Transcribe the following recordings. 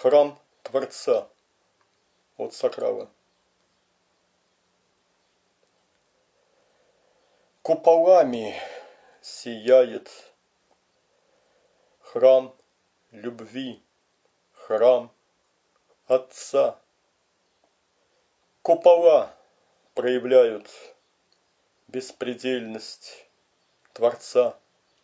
Храм Творца от Сокрава. Куполами сияет храм любви, храм Отца. Купола проявляют беспредельность Творца.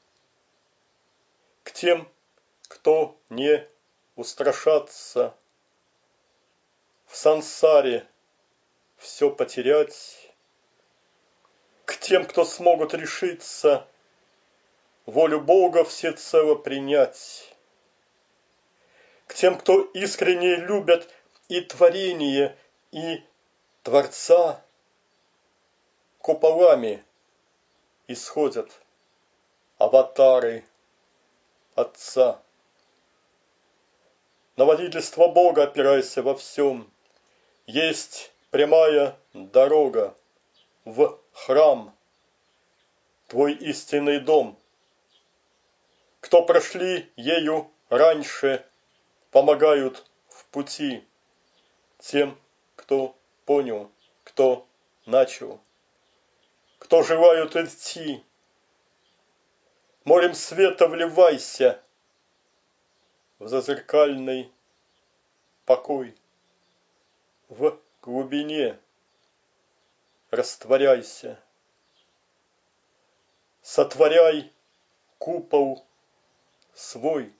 К тем, кто не устрашатся в сансаре все потерять, к тем, кто смогут решиться волю Бога всецело принять, к тем, кто искренне любят и творение, и Творца, куполами исходят аватары Отца. На водительство Бога опирайся во всем. Есть прямая дорога в храм, твой истинный дом. Кто прошли ею раньше, помогают в пути тем, кто понял, кто начал, кто желают идти. Морем света вливайся в зазеркальный покой, в глубине растворяйся, сотворяй купол свой.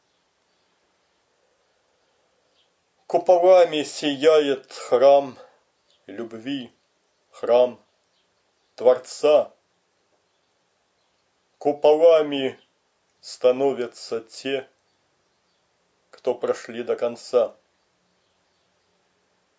Куполами сияет храм любви, храм Творца. Куполами становятся те, кто прошли до конца.